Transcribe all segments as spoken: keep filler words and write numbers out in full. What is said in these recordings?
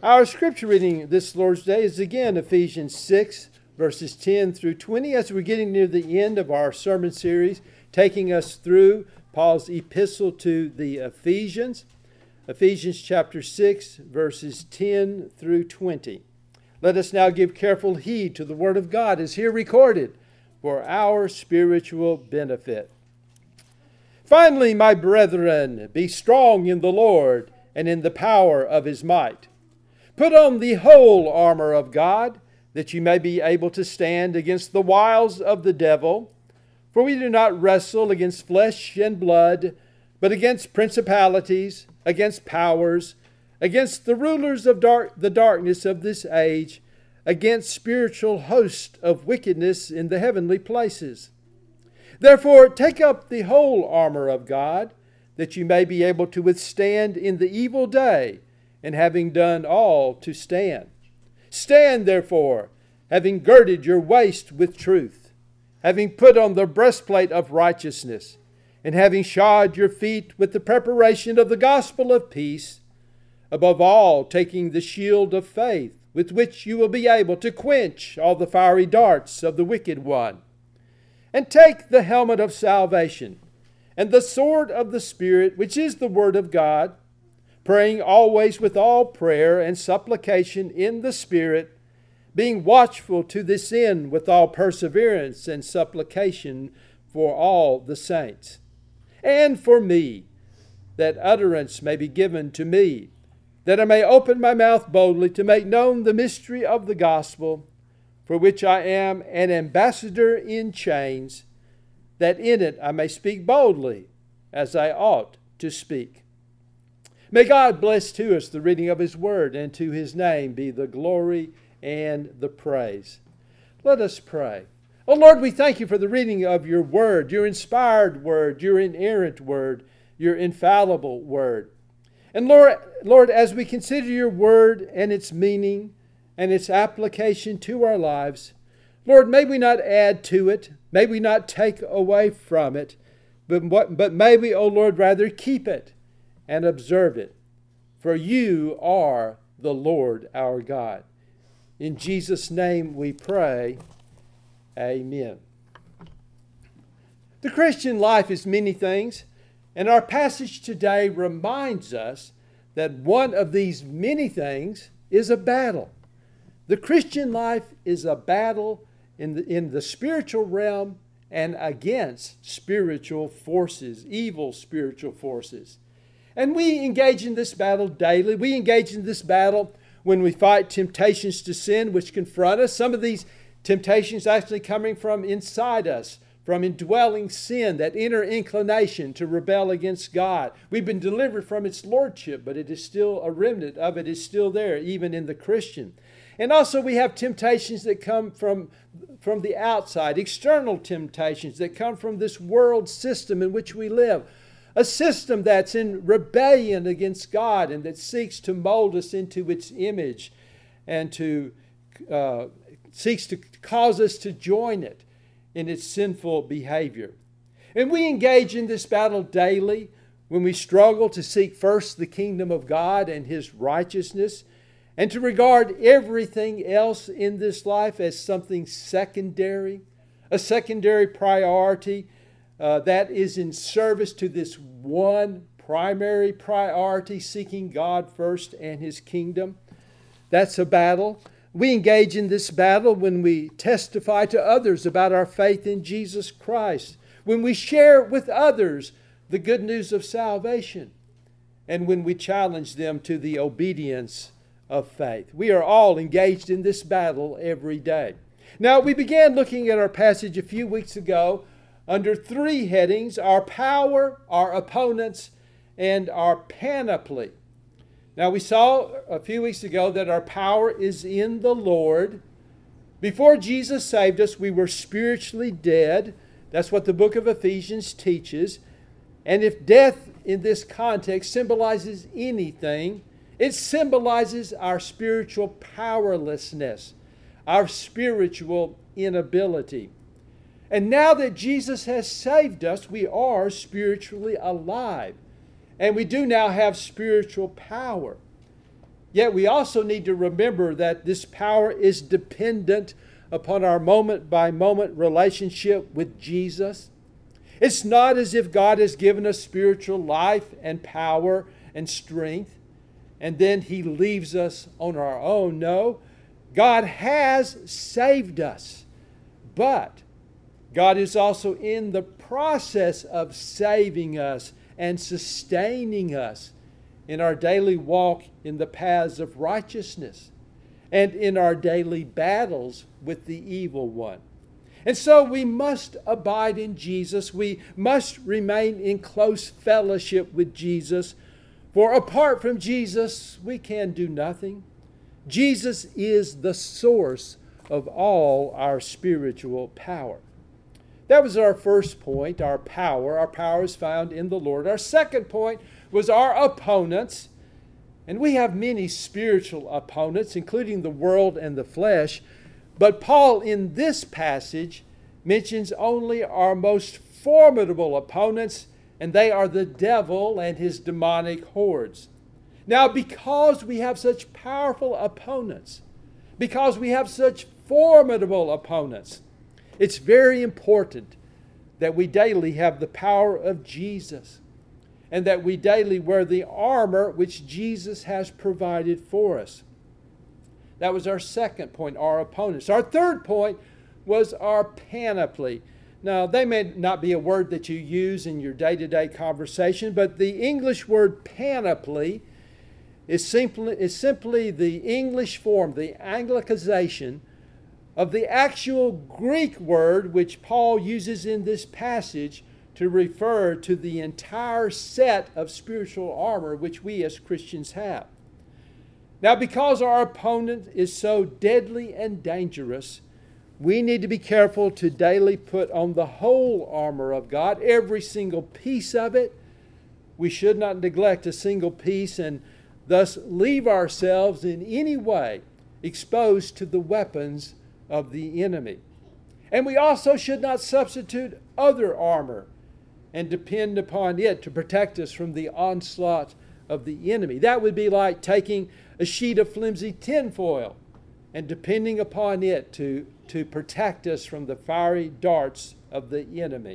Our scripture reading this Lord's Day is again Ephesians six, verses ten through twenty, as we're getting near the end of our sermon series, taking us through Paul's epistle to the Ephesians. Ephesians chapter six, verses ten through twenty. Let us now give careful heed to the word of God as here recorded for our spiritual benefit. Finally, my brethren, be strong in the Lord and in the power of his might. Put on the whole armor of God, that you may be able to stand against the wiles of the devil. For we do not wrestle against flesh and blood, but against principalities, against powers, against the rulers of dark, the darkness of this age, against spiritual hosts of wickedness in the heavenly places. Therefore, take up the whole armor of God, that you may be able to withstand in the evil day, and having done all, to stand. Stand, therefore, having girded your waist with truth, having put on the breastplate of righteousness, and having shod your feet with the preparation of the gospel of peace, above all, taking the shield of faith, with which you will be able to quench all the fiery darts of the wicked one. And take the helmet of salvation, and the sword of the Spirit, which is the word of God, praying always with all prayer and supplication in the Spirit, being watchful to this end with all perseverance and supplication for all the saints. And for me, that utterance may be given to me, that I may open my mouth boldly to make known the mystery of the gospel, for which I am an ambassador in chains, that in it I may speak boldly as I ought to speak. May God bless to us the reading of his word, and to his name be the glory and the praise. Let us pray. Oh Lord, we thank you for the reading of your word, your inspired word, your inerrant word, your infallible word. And Lord, Lord, as we consider your word and its meaning and its application to our lives, Lord, may we not add to it, may we not take away from it, but, but may we, oh Lord, rather keep it and observe it. For you are the Lord our God. In Jesus' name we pray. Amen. The Christian life is many things, and our passage today reminds us that one of these many things is a battle. The Christian life is a battle in the, in the spiritual realm and against spiritual forces, evil spiritual forces. And we engage in this battle daily. We engage in this battle when we fight temptations to sin which confront us. Some of these temptations actually coming from inside us, from indwelling sin, that inner inclination to rebel against God. We've been delivered from its lordship, but it is still, a remnant of it is still there, even in the Christian. And also we have temptations that come from, from the outside, external temptations that come from this world system in which we live. A system that's in rebellion against God and that seeks to mold us into its image and to uh, seeks to cause us to join it in its sinful behavior. And we engage in this battle daily when we struggle to seek first the kingdom of God and his righteousness, and to regard everything else in this life as something secondary, a secondary priority uh, that is in service to this one primary priority, seeking God first and his kingdom. That's a battle. We engage in this battle when we testify to others about our faith in Jesus Christ, when we share with others the good news of salvation, and when we challenge them to the obedience of faith. We are all engaged in this battle every day. Now, we began looking at our passage a few weeks ago under three headings: our power, our opponents, and our panoply. Now, we saw a few weeks ago that our power is in the Lord. Before Jesus saved us, we were spiritually dead. That's what the book of Ephesians teaches. And if death in this context symbolizes anything, it symbolizes our spiritual powerlessness, our spiritual inability. And now that Jesus has saved us, we are spiritually alive. And we do now have spiritual power. Yet we also need to remember that this power is dependent upon our moment-by-moment relationship with Jesus. It's not as if God has given us spiritual life and power and strength, and then He leaves us on our own. No, God has saved us, but God is also in the process of saving us and sustaining us in our daily walk in the paths of righteousness and in our daily battles with the evil one. And so we must abide in Jesus. We must remain in close fellowship with Jesus, for apart from Jesus, we can do nothing. Jesus is the source of all our spiritual power. That was our first point, our power. Our power is found in the Lord. Our second point was our opponents. And we have many spiritual opponents, including the world and the flesh. But Paul, in this passage, mentions only our most formidable opponents, and they are the devil and his demonic hordes. Now, because we have such powerful opponents, because we have such formidable opponents, it's very important that we daily have the power of Jesus and that we daily wear the armor which Jesus has provided for us. That was our second point, our opponents. Our third point was our panoply. Now, they may not be a word that you use in your day-to-day conversation, but the English word panoply is simply, is simply the English form, the Anglicization of the actual Greek word which Paul uses in this passage to refer to the entire set of spiritual armor which we as Christians have. Now, because our opponent is so deadly and dangerous, we need to be careful to daily put on the whole armor of God, every single piece of it. We should not neglect a single piece and thus leave ourselves in any way exposed to the weapons of the enemy. And we also should not substitute other armor and depend upon it to protect us from the onslaught of the enemy. That would be like taking a sheet of flimsy tinfoil and depending upon it to, to protect us from the fiery darts of the enemy.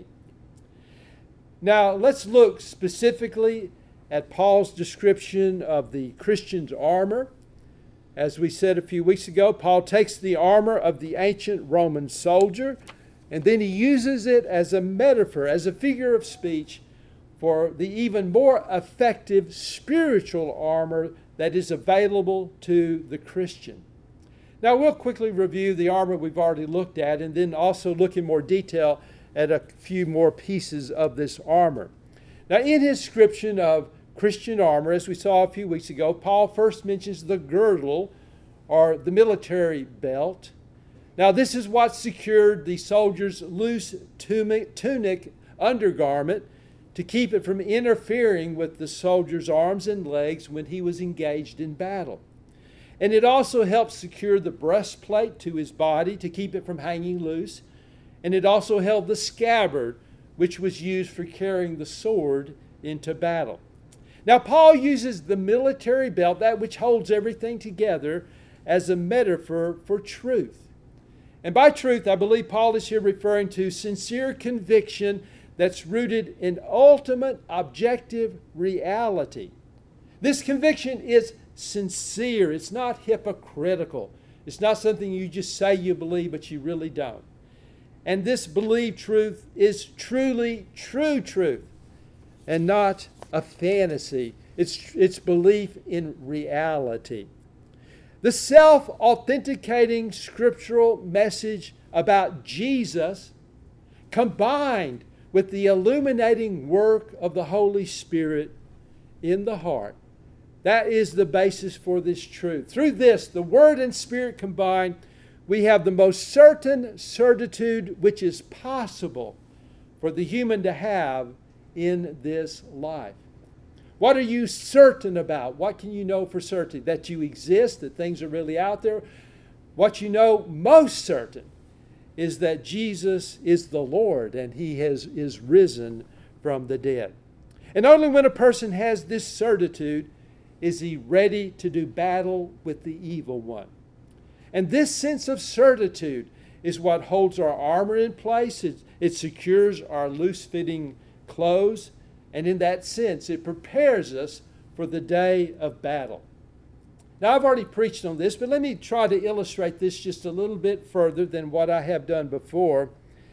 Now, let's look specifically at Paul's description of the Christian's armor. As we said a few weeks ago, Paul takes the armor of the ancient Roman soldier, and then he uses it as a metaphor, as a figure of speech, for the even more effective spiritual armor that is available to the Christian. Now, we'll quickly review the armor we've already looked at, and then also look in more detail at a few more pieces of this armor. Now, in his description of Christian armor, as we saw a few weeks ago, Paul first mentions the girdle, or the military belt. Now, this is what secured the soldier's loose tunic undergarment to keep it from interfering with the soldier's arms and legs when he was engaged in battle. And it also helped secure the breastplate to his body to keep it from hanging loose. And it also held the scabbard, which was used for carrying the sword into battle. Now, Paul uses the military belt, that which holds everything together, as a metaphor for truth. And by truth, I believe Paul is here referring to sincere conviction that's rooted in ultimate objective reality. This conviction is sincere. It's not hypocritical. It's not something you just say you believe, but you really don't. And this believed truth is truly true truth and not a fantasy. It's, it's belief in reality. The self-authenticating scriptural message about Jesus, combined with the illuminating work of the Holy Spirit in the heart, that is the basis for this truth. Through this, the Word and Spirit combined, we have the most certain certitude which is possible for the human to have in this life. What are you certain about? What can you know for certain? That you exist, that things are really out there. What you know most certain is that Jesus is the Lord and He has, is risen from the dead. And only when a person has this certitude is he ready to do battle with the evil one. And this sense of certitude is what holds our armor in place. It, it secures our loose-fitting clothes. And in that sense, it prepares us for the day of battle. Now, I've already preached on this, but let me try to illustrate this just a little bit further than what I have done before.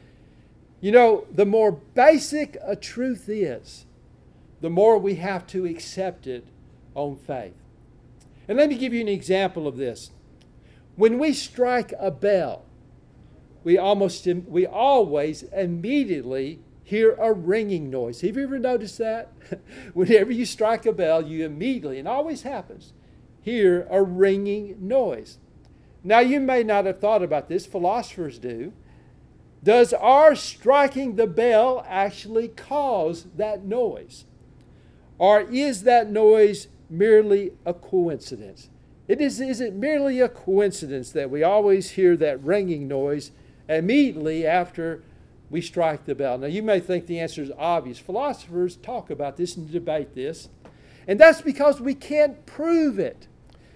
You know, the more basic a truth is, the more we have to accept it on faith. And let me give you an example of this. When we strike a bell, we almost we always immediately hear a ringing noise. Have you ever noticed that? Whenever you strike a bell, you immediately, and it always happens, hear a ringing noise. Now, you may not have thought about this. Philosophers do. Does our striking the bell actually cause that noise? Or is that noise merely a coincidence? It is, is it merely a coincidence that we always hear that ringing noise immediately after we strike the bell? Now, you may think the answer is obvious. Philosophers talk about this and debate this. And that's because we can't prove it.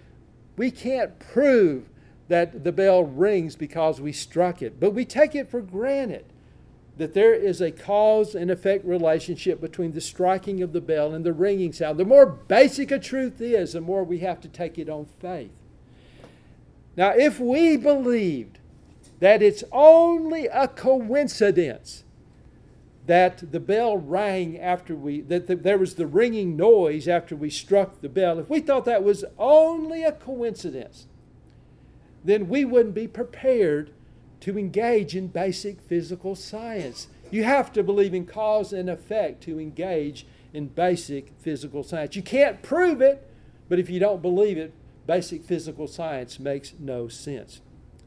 We can't prove that the bell rings because we struck it. But we take it for granted that there is a cause and effect relationship between the striking of the bell and the ringing sound. The more basic a truth is, the more we have to take it on faith. Now, if we believed that it's only a coincidence that the bell rang after we, that the, there was the ringing noise after we struck the bell, if we thought that was only a coincidence, then we wouldn't be prepared to engage in basic physical science. You have to believe in cause and effect to engage in basic physical science. You can't prove it, but if you don't believe it, basic physical science makes no sense.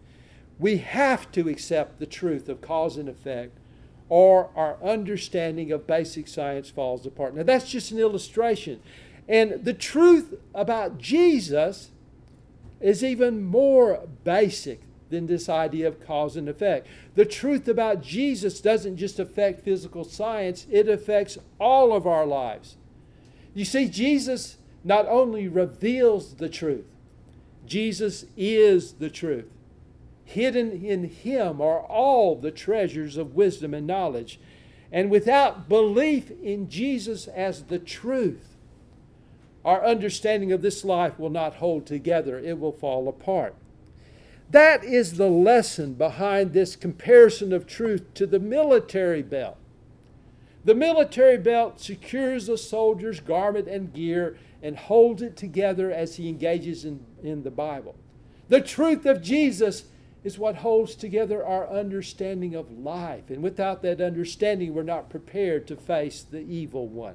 We have to accept the truth of cause and effect, or our understanding of basic science falls apart. Now, that's just an illustration. And the truth about Jesus is even more basic than this idea of cause and effect. The truth about Jesus doesn't just affect physical science, it affects all of our lives. You see, Jesus not only reveals the truth, Jesus is the truth. Hidden in Him are all the treasures of wisdom and knowledge. And without belief in Jesus as the truth, our understanding of this life will not hold together. It will fall apart. That is the lesson behind this comparison of truth to the military belt. The military belt secures a soldier's garment and gear and holds it together as he engages in, in the Bible. The truth of Jesus is what holds together our understanding of life. And without that understanding, we're not prepared to face the evil one.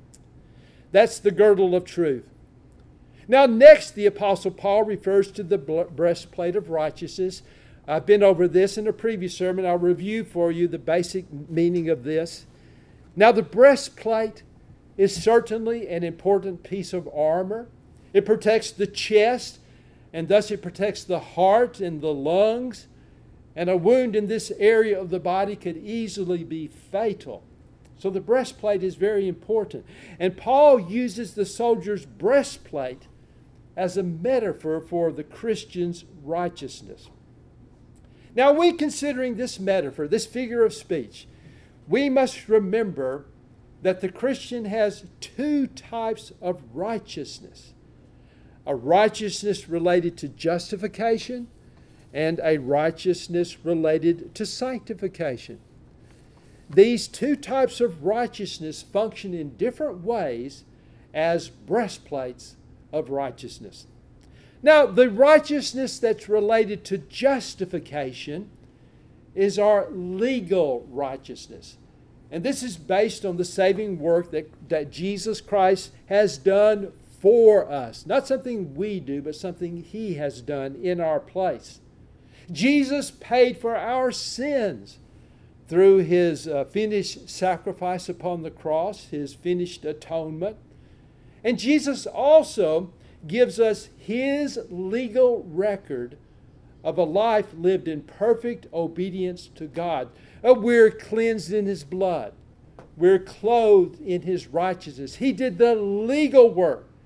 That's the girdle of truth. Now, next, the Apostle Paul refers to the breastplate of righteousness. I've been over this in a previous sermon. I'll review for you the basic meaning of this. Now, the breastplate is certainly an important piece of armor. It protects the chest, and thus it protects the heart and the lungs. And a wound in this area of the body could easily be fatal. So the breastplate is very important. And Paul uses the soldier's breastplate as a metaphor for the Christian's righteousness. Now, when considering this metaphor, this figure of speech, we must remember that the Christian has two types of righteousness. A righteousness related to justification and a righteousness related to sanctification. These two types of righteousness function in different ways as breastplates of righteousness. Now, the righteousness that's related to justification is our legal righteousness. And this is based on the saving work that, that Jesus Christ has done for us. Not something we do, but something He has done in our place. Jesus paid for our sins through His uh, finished sacrifice upon the cross, His finished atonement. And Jesus also gives us His legal record of a life lived in perfect obedience to God. Uh, we're cleansed in His blood. We're clothed in His righteousness. He did the legal work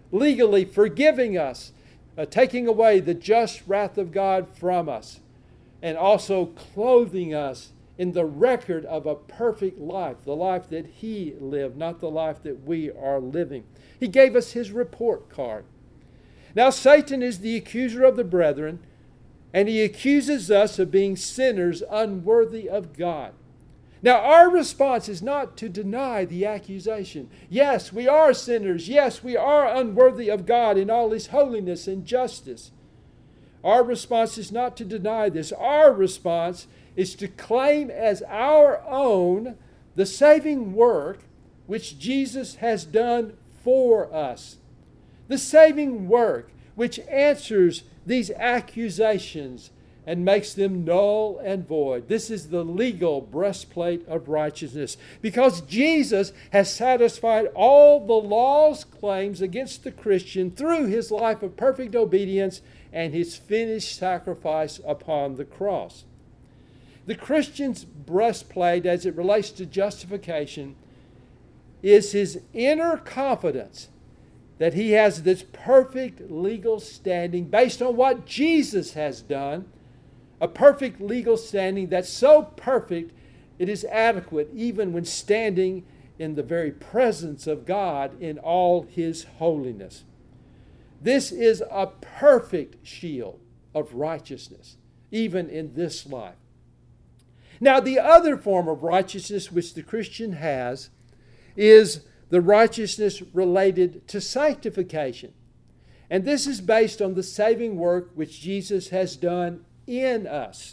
legally forgiving us, uh, taking away the just wrath of God from us, and also clothing us in the record of a perfect life, the life that He lived, not the life that we are living. He gave us His report card. Now, Satan is the accuser of the brethren, and he accuses us of being sinners unworthy of God. Now, our response is not to deny the accusation. Yes, we are sinners. Yes, we are unworthy of God in all His holiness and justice. Our response is not to deny this. Our response is to claim as our own the saving work which Jesus has done for us. The saving work which answers these accusations and makes them null and void. This is the legal breastplate of righteousness, because Jesus has satisfied all the law's claims against the Christian through His life of perfect obedience and His finished sacrifice upon the cross. The Christian's breastplate, as it relates to justification, is his inner confidence that he has this perfect legal standing based on what Jesus has done, a perfect legal standing that's so perfect it is adequate even when standing in the very presence of God in all His holiness. This is a perfect shield of righteousness, even in this life. Now, the other form of righteousness which the Christian has is the righteousness related to sanctification. And this is based on the saving work which Jesus has done in us.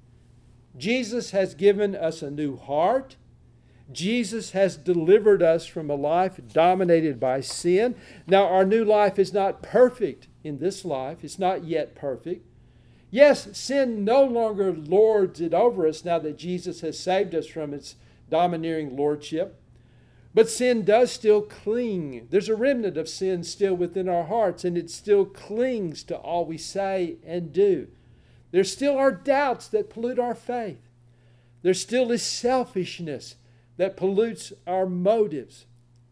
Jesus has given us a new heart. Jesus has delivered us from a life dominated by sin. Now, our new life is not perfect in this life. It's not yet perfect. Yes, sin no longer lords it over us now that Jesus has saved us from its domineering lordship. But sin does still cling. There's a remnant of sin still within our hearts, and it still clings to all we say and do. There still are doubts that pollute our faith. There still is selfishness that pollutes our motives.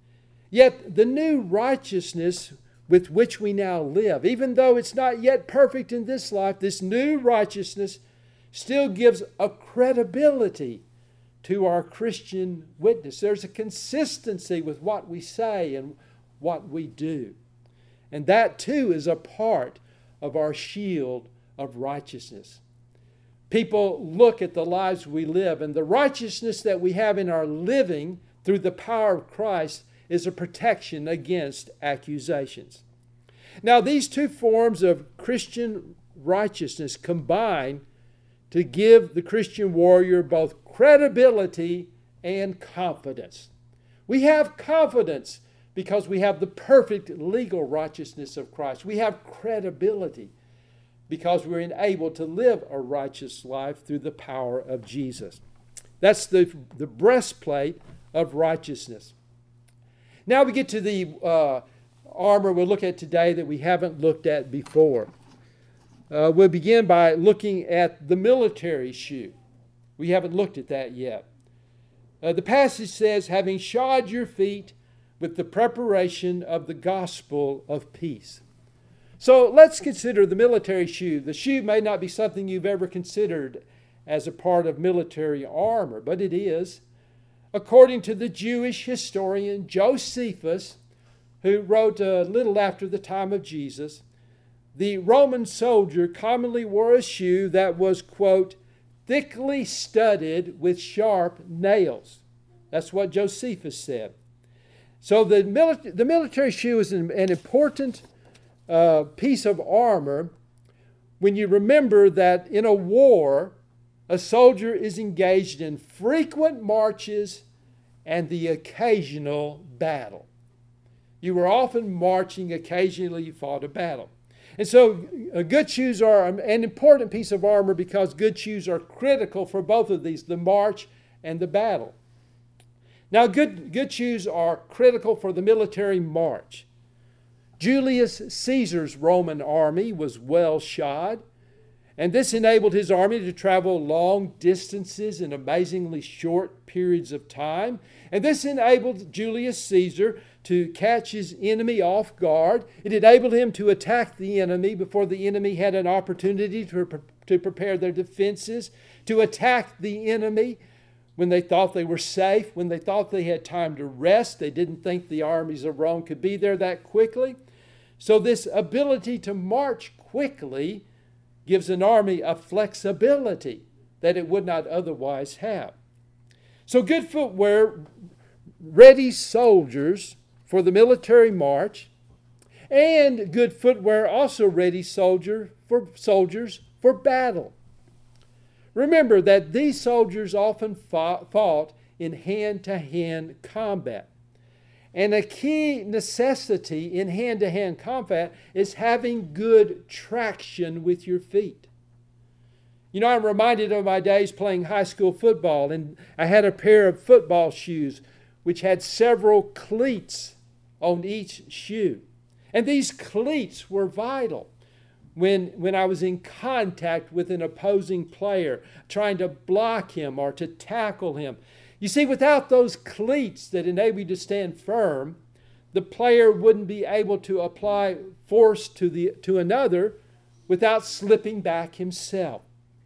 Yet the new righteousness with which we now live, even though it's not yet perfect in this life, this new righteousness still gives a credibility to our Christian witness. There's a consistency with what we say and what we do. And that too is a part of our shield of righteousness. People look at the lives we live, and the righteousness that we have in our living through the power of Christ is a protection against accusations. Now, these two forms of Christian righteousness combine to give the Christian warrior both credibility and confidence. We have confidence because we have the perfect legal righteousness of Christ. We have credibility because we're enabled to live a righteous life through the power of Jesus. That's the, the breastplate of righteousness. Now we get to the uh, armor we'll look at today that we haven't looked at before. Uh, we'll begin by looking at the military shoe. We haven't looked at that yet. Uh, the passage says, having shod your feet with the preparation of the gospel of peace. So let's consider the military shoe. The shoe may not be something you've ever considered as a part of military armor, but it is. According to the Jewish historian Josephus, who wrote a little after the time of Jesus, the Roman soldier commonly wore a shoe that was, quote, thickly studded with sharp nails. That's what Josephus said. So the, mili- the military shoe is an, an important uh, piece of armor when you remember that in a war, a soldier is engaged in frequent marches and the occasional battle. You were often marching, occasionally you fought a battle. And so uh, good shoes are an important piece of armor because good shoes are critical for both of these, the march and the battle. Now, good, good shoes are critical for the military march. Julius Caesar's Roman army was well shod, And this enabled his army to travel long distances in amazingly short periods of time. And this enabled Julius Caesar to catch his enemy off guard. It enabled him to attack the enemy before the enemy had an opportunity to, to prepare their defenses, to attack the enemy when they thought they were safe, when they thought they had time to rest. They didn't think the armies of Rome could be there that quickly. So this ability to march quickly gives an army a flexibility that it would not otherwise have. So good footwear ready soldiers for the military march, and good footwear also ready soldier for soldiers for battle. Remember that these soldiers often fought, fought in hand-to-hand combat. And a key necessity in hand-to-hand combat is having good traction with your feet. You know, I'm reminded of my days playing high school football, and I had a pair of football shoes which had several cleats on each shoe. And these cleats were vital when, when I was in contact with an opposing player, trying to block him or to tackle him. You see, without those cleats that enable you to stand firm, the player wouldn't be able to apply force to, the, to another without slipping back himself.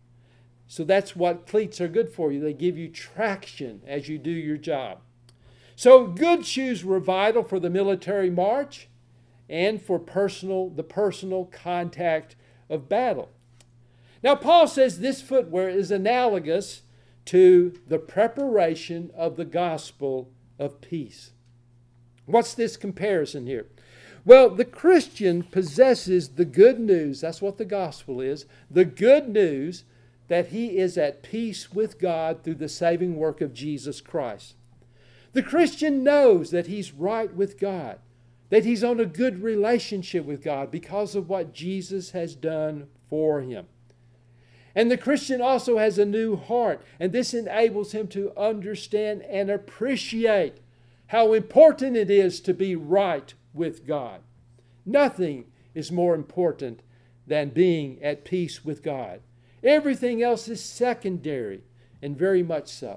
So that's what cleats are good for you. They give you traction as you do your job. So good shoes were vital for the military march and for personal, the personal contact of battle. Now, Paul says this footwear is analogous to the preparation of the gospel of peace. What's this comparison here? Well, the Christian possesses the good news, that's what the gospel is, the good news that he is at peace with God through the saving work of Jesus Christ. The Christian knows that he's right with God, that he's on a good relationship with God because of what Jesus has done for him. And the Christian also has a new heart, and this enables him to understand and appreciate how important it is to be right with God. Nothing is more important than being at peace with God. Everything else is secondary, and very much so.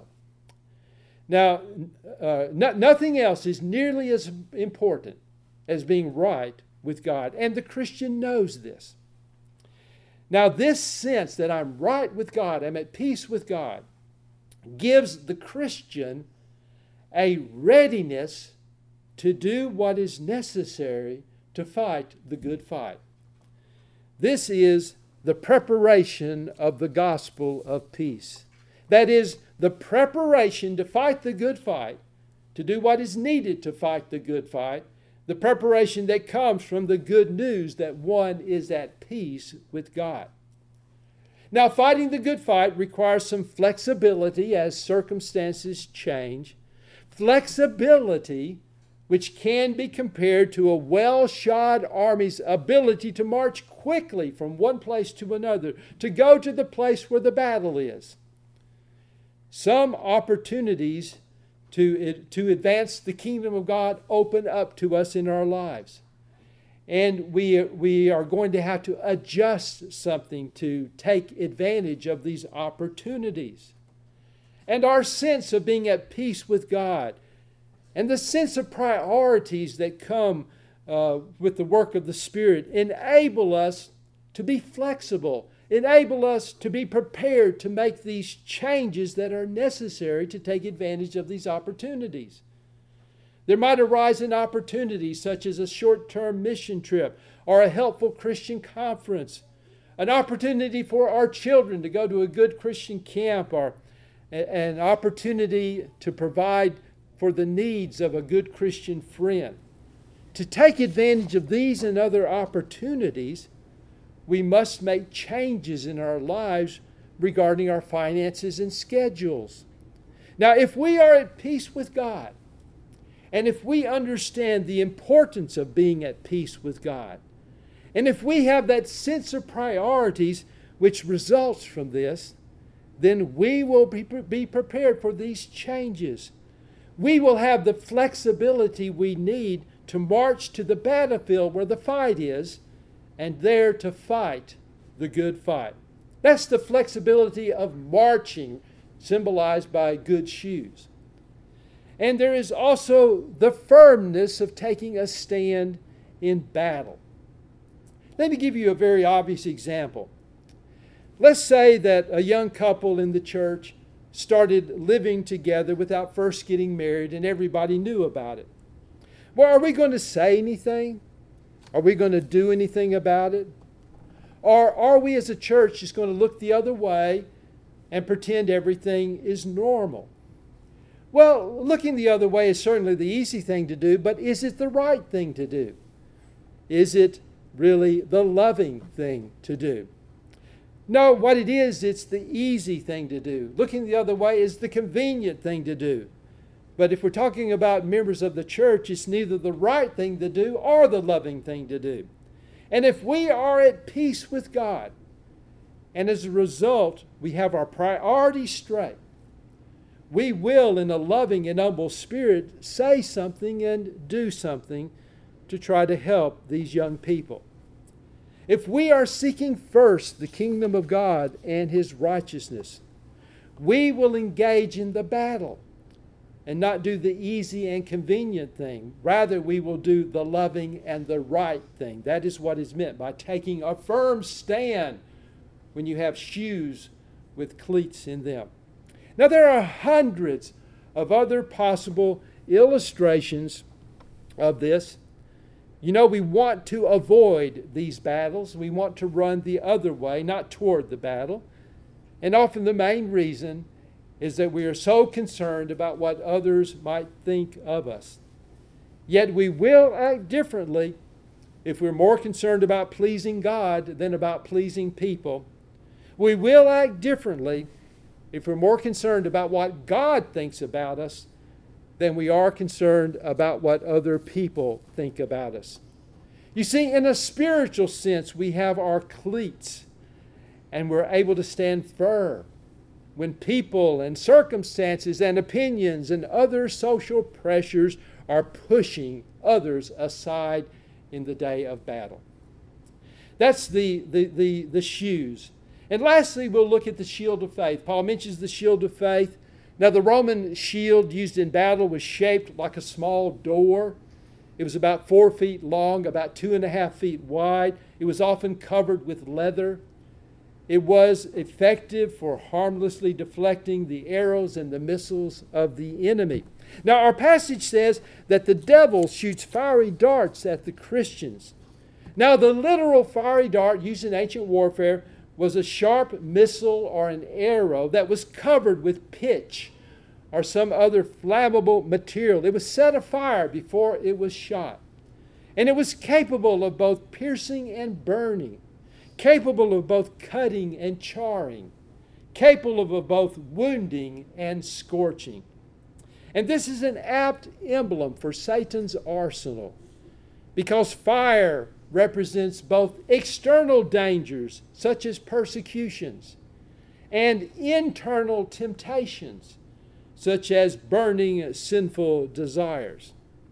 Now, uh, no, nothing else is nearly as important as being right with God, and the Christian knows this. Now, this sense that I'm right with God, I'm at peace with God, gives the Christian a readiness to do what is necessary to fight the good fight. This is the preparation of the gospel of peace. That is, the preparation to fight the good fight, to do what is needed to fight the good fight, the preparation that comes from the good news that one is at peace with God. Now, fighting the good fight requires some flexibility as circumstances change. Flexibility which can be compared to a well-shod army's ability to march quickly from one place to another, to go to the place where the battle is. Some opportunities to, to advance the kingdom of God open up to us in our lives. And we, we are going to have to adjust something to take advantage of these opportunities. And our sense of being at peace with God and the sense of priorities that come uh, with the work of the Spirit enable us to be flexible, enable us to be prepared to make these changes that are necessary to take advantage of these opportunities. There might arise an opportunity such as a short-term mission trip or a helpful Christian conference, an opportunity for our children to go to a good Christian camp, or an opportunity to provide for the needs of a good Christian friend. To take advantage of these and other opportunities, we must make changes in our lives regarding our finances and schedules. Now, if we are at peace with God, and if we understand the importance of being at peace with God, and if we have that sense of priorities which results from this, then we will be, be prepared for these changes. We will have the flexibility we need to march to the battlefield where the fight is, and there to fight the good fight. That's the flexibility of marching, symbolized by good shoes. And there is also the firmness of taking a stand in battle. Let me give you a very obvious example. Let's say that a young couple in the church started living together without first getting married, and everybody knew about it. Well, are we going to say anything? Are we going to do anything about it? Or are we as a church just going to look the other way and pretend everything is normal? Well, looking the other way is certainly the easy thing to do, but is it the right thing to do? Is it really the loving thing to do? No, what it is, it's the easy thing to do. Looking the other way is the convenient thing to do. But if we're talking about members of the church, it's neither the right thing to do or the loving thing to do. And if we are at peace with God, and as a result, we have our priorities straight, we will, in a loving and humble spirit, say something and do something to try to help these young people. If we are seeking first the kingdom of God and His righteousness, we will engage in the battle and not do the easy and convenient thing. Rather, we will do the loving and the right thing. That is what is meant by taking a firm stand when you have shoes with cleats in them. Now, there are hundreds of other possible illustrations of this. You know, we want to avoid these battles. We want to run the other way, not toward the battle. And often the main reason is that we are so concerned about what others might think of us. Yet we will act differently if we're more concerned about pleasing God than about pleasing people. We will act differently if we're more concerned about what God thinks about us than we are concerned about what other people think about us. You see, in a spiritual sense, we have our cleats, and we're able to stand firm when people and circumstances and opinions and other social pressures are pushing others aside in the day of battle. That's the, the, the, the shoes. And lastly, we'll look at the shield of faith. Paul mentions the shield of faith. Now, the Roman shield used in battle was shaped like a small door. It was about four feet long, about two and a half feet wide. It was often covered with leather. It was effective for harmlessly deflecting the arrows and the missiles of the enemy. Now, our passage says that the devil shoots fiery darts at the Christians. Now, the literal fiery dart used in ancient warfare was a sharp missile or an arrow that was covered with pitch or some other flammable material. It was set afire before it was shot. And it was capable of both piercing and burning, capable of both cutting and charring, capable of both wounding and scorching. And this is an apt emblem for Satan's arsenal, because fire represents both external dangers, such as persecutions, and internal temptations, such as burning sinful desires.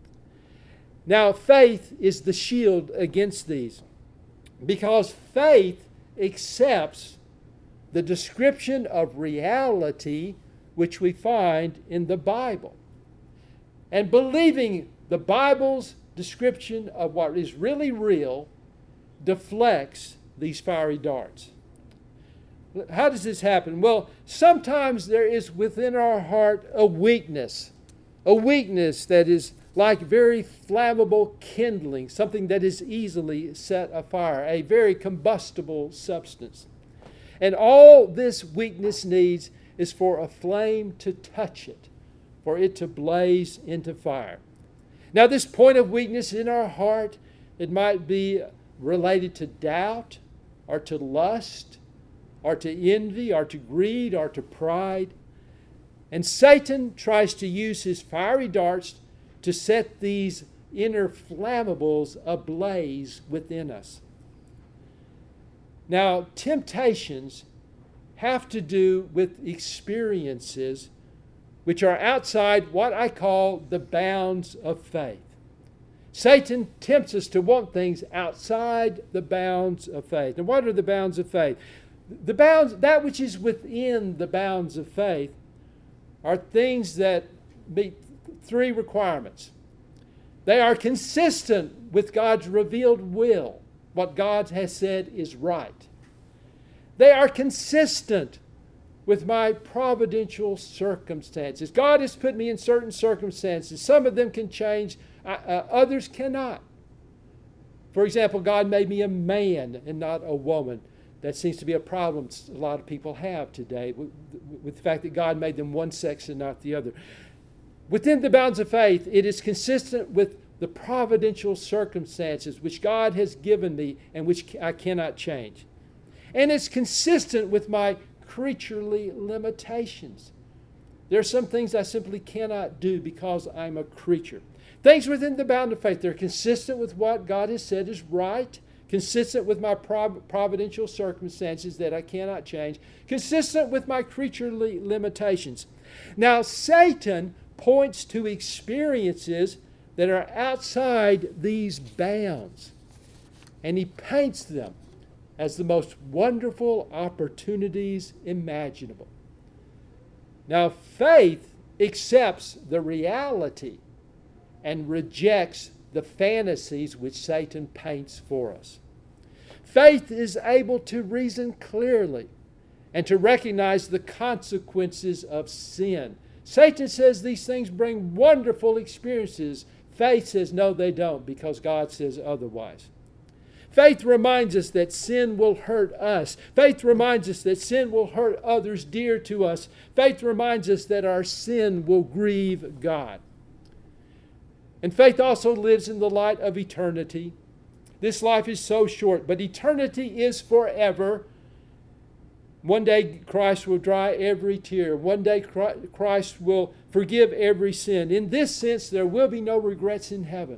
Now, faith is the shield against these, because faith accepts the description of reality which we find in the Bible. And believing the Bible's description of what is really real deflects these fiery darts. How does this happen? Well, sometimes there is within our heart a weakness, a weakness that is like very flammable kindling, something that is easily set afire, a very combustible substance. And all this weakness needs is for a flame to touch it, for it to blaze into fire. Now, this point of weakness in our heart, it might be related to doubt or to lust or to envy or to greed or to pride. And Satan tries to use his fiery darts to set these inner flammables ablaze within us. Now, temptations have to do with experiences which are outside what I call the bounds of faith. Satan tempts us to want things outside the bounds of faith. And what are the bounds of faith? The bounds, that which is within the bounds of faith, are things that meet three requirements. They are consistent with God's revealed will. What God has said is right. They are consistent with my providential circumstances. God has put me in certain circumstances. Some of them can change, uh, uh, others cannot. For example, God made me a man and not a woman. That seems to be a problem a lot of people have today, with, with the fact that God made them one sex and not the other. Within the bounds of faith, it is consistent with the providential circumstances which God has given me and which I cannot change. And it's consistent with my creaturely limitations. There are some things I simply cannot do because I'm a creature. Things within the bound of faith, they're consistent with what God has said is right, consistent with my prov- providential circumstances that I cannot change, consistent with my creaturely limitations. Now, Satan points to experiences that are outside these bounds, and he paints them as the most wonderful opportunities imaginable. Now, faith accepts the reality and rejects the fantasies which Satan paints for us. Faith is able to reason clearly and to recognize the consequences of sin. Satan says these things bring wonderful experiences. Faith says no, they don't, because God says otherwise. Faith reminds us that sin will hurt us. Faith reminds us that sin will hurt others dear to us. Faith reminds us that our sin will grieve God. And faith also lives in the light of eternity. This life is so short, but eternity is forever. One day Christ will dry every tear. One day Christ will forgive every sin. In this sense, there will be no regrets in heaven.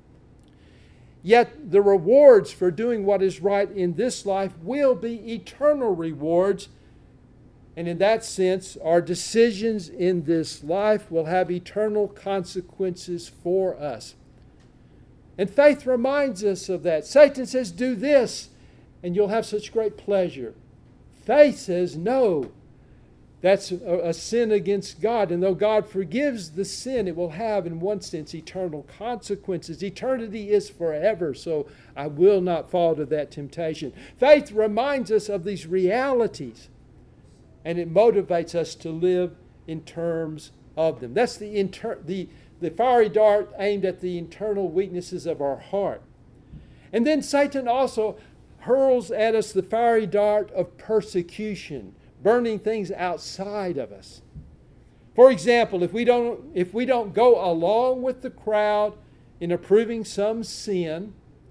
Yet the rewards for doing what is right in this life will be eternal rewards. And in that sense, our decisions in this life will have eternal consequences for us. And faith reminds us of that. Satan says, do this, and you'll have such great pleasure. Faith says, no, that's a, a sin against God. And though God forgives the sin, it will have, in one sense, eternal consequences. Eternity is forever, so I will not fall to that temptation. Faith reminds us of these realities, and it motivates us to live in terms of them. That's the, inter- the, the fiery dart aimed at the internal weaknesses of our heart. And then Satan also hurls at us the fiery dart of persecution, burning things outside of us. For example, if we don't, if we don't go along with the crowd in approving some sin,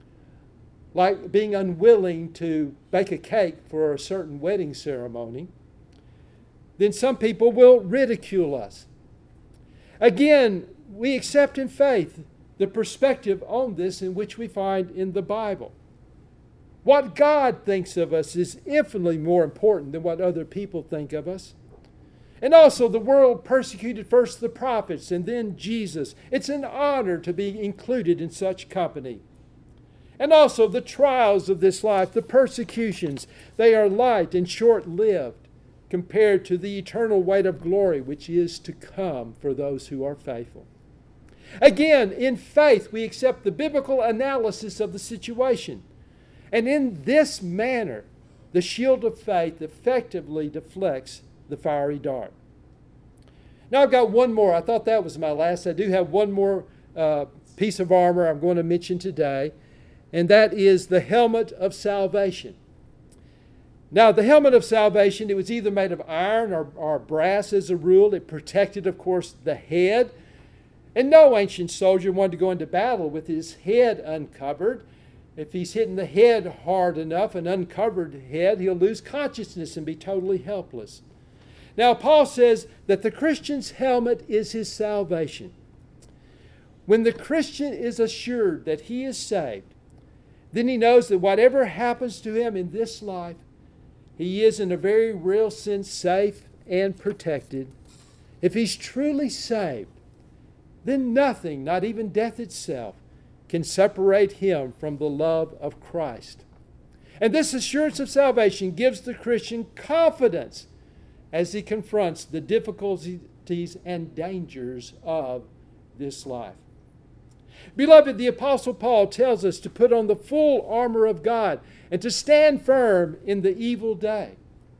like being unwilling to bake a cake for a certain wedding ceremony, then some people will ridicule us. Again, we accept in faith the perspective on this in which we find in the Bible. What God thinks of us is infinitely more important than what other people think of us. And also, the world persecuted first the prophets and then Jesus. It's an honor to be included in such company. And also, the trials of this life, the persecutions, they are light and short-lived compared to the eternal weight of glory which is to come for those who are faithful. Again, in faith, we accept the biblical analysis of the situation. And in this manner, the shield of faith effectively deflects the fiery dart. Now I've got one more. I thought that was my last. I do have one more uh, piece of armor I'm going to mention today, and that is the helmet of salvation. Now, the helmet of salvation, it was either made of iron or, or brass as a rule. It protected, of course, the head. And no ancient soldier wanted to go into battle with his head uncovered. If he's hitting the head hard enough, an uncovered head, he'll lose consciousness and be totally helpless. Now, Paul says that the Christian's helmet is his salvation. When the Christian is assured that he is saved, then he knows that whatever happens to him in this life, he is in a very real sense safe and protected. If he's truly saved, then nothing, not even death itself, can separate him from the love of Christ. And this assurance of salvation gives the Christian confidence as he confronts the difficulties and dangers of this life. Beloved, the Apostle Paul tells us to put on the full armor of God and to stand firm in the evil day.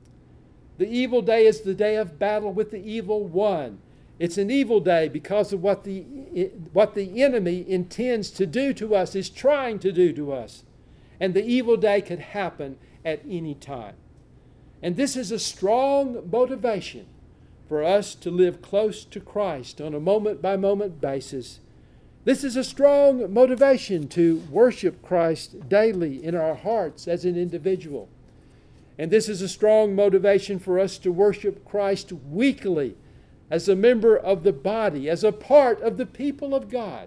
The evil day is the day of battle with the evil one. It's an evil day because of what the, what the enemy intends to do to us, is trying to do to us. And the evil day could happen at any time. And this is a strong motivation for us to live close to Christ on a moment-by-moment basis. This is a strong motivation to worship Christ daily in our hearts as an individual. And this is a strong motivation for us to worship Christ weekly as a member of the body, as a part of the people of God.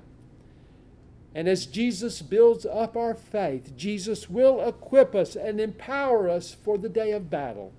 And as Jesus builds up our faith, Jesus will equip us and empower us for the day of battle.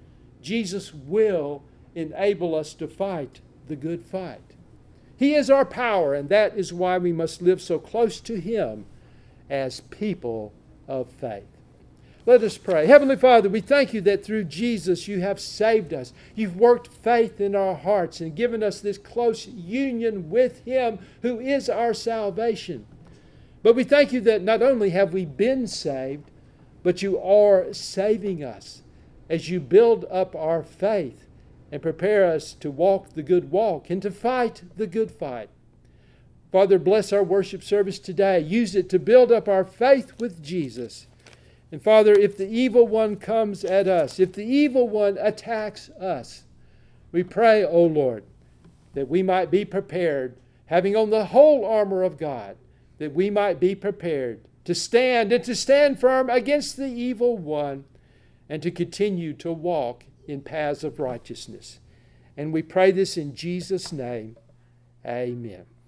Jesus will enable us to fight the good fight. He is our power, and that is why we must live so close to Him as people of faith. Let us pray. Heavenly Father, we thank You that through Jesus You have saved us. You've worked faith in our hearts and given us this close union with Him who is our salvation. But we thank You that not only have we been saved, but You are saving us as You build up our faith and prepare us to walk the good walk and to fight the good fight. Father, bless our worship service today. Use it to build up our faith with Jesus. And Father, if the evil one comes at us, if the evil one attacks us, we pray, O Lord, that we might be prepared, having on the whole armor of God, that we might be prepared to stand and to stand firm against the evil one and to continue to walk in paths of righteousness. And we pray this in Jesus' name. Amen.